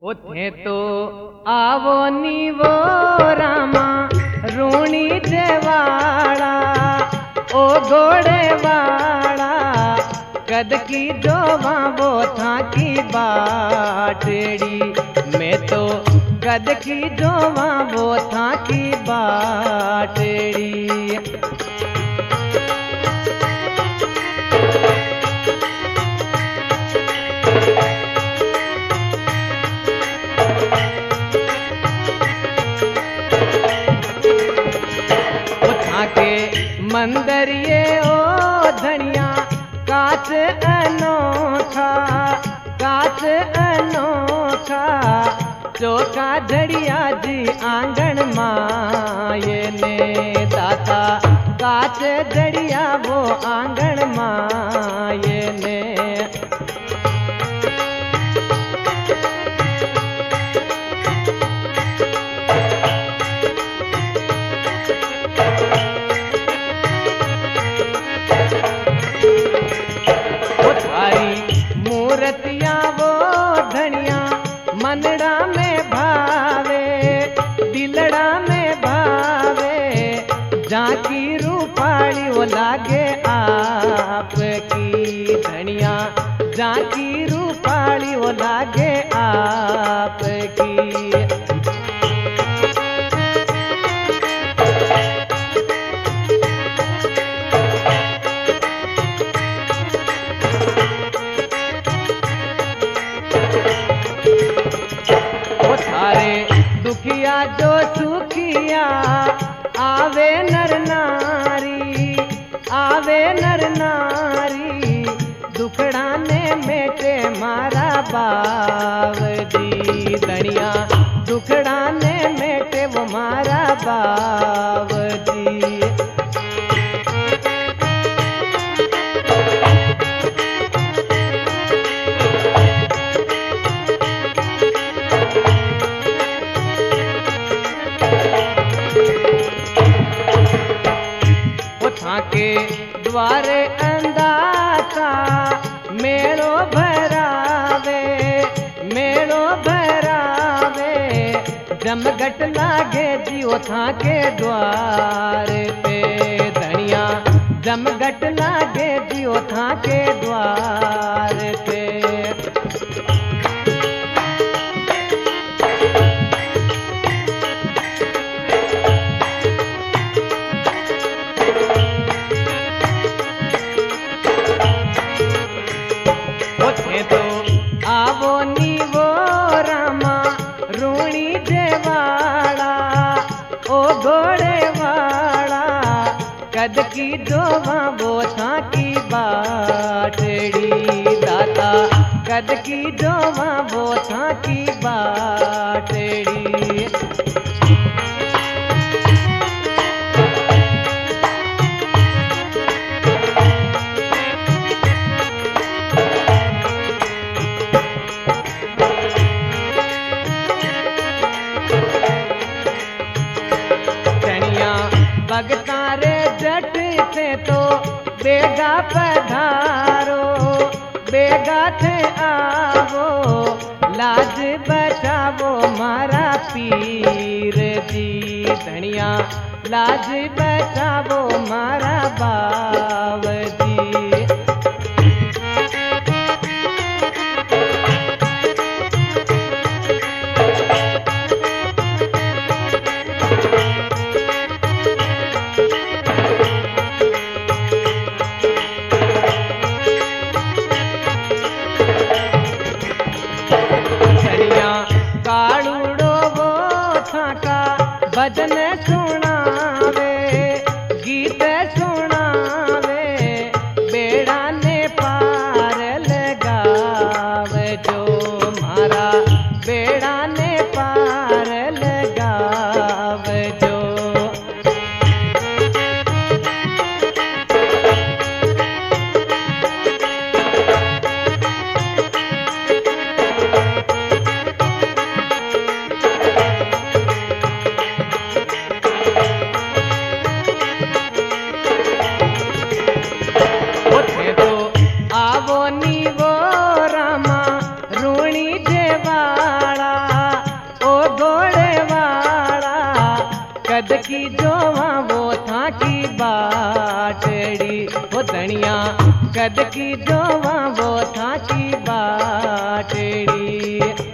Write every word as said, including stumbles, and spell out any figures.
उथे तो आवो नीवो रामा रूणी जेवाड़ा ओ घोड़े वाड़ा कद की जोवा वो था की बाटड़ी मैं तो कद की जोवा वो था की बाटड़ी। के मंदरिए ओ धनिया काच अनोखा काच अनोखा चौका झड़िया जी आंगन माये ने दाता काच झड़िया वो आंगन माये ने। मूर्तिया वो धनिया मनड़ा में भावे दिलड़ा में भावे जाकी रूपाली वो लागे आपकी धनिया जाकी रूपाली वो लागे आपकी। दुखिया जो सुखिया आवे नर नारी आवे नर नारी दुखड़ा ने मेटे मारा बावजी धनिया दुखड़ा ने मेटे वो मारा बावजी। के द्वारे अंदाता मेलो भरावे मेलो भरावे जमगट लागे जियो था के द्वार पे धनिया जमगट लागे जियो था के द्वार पे। तो आवो नीवो रामा रूणी जेवाड़ा ओ घोड़े वाड़ा कद की जोवा वो था की बाटड़ी दाता कद की जोवा वो था की बाटड़ी। भगतारे जट थे तो बेगा पधारो बेगा थे आवो लाज बचावो मारा पीर जी धनिया लाज बचावो मारा बावजी। कालूड़ो वो थाका भजन सुनावे गीत सुनावे बेड़ा ने पार लगावे जो मारा बेड़ा ने पार लगावे जो। आवो नीवो रामा रूणी जेवाड़ा कद की जोवा वो था की बाटड़ी वो धनिया कद की जोवा वो था की बाटड़ी।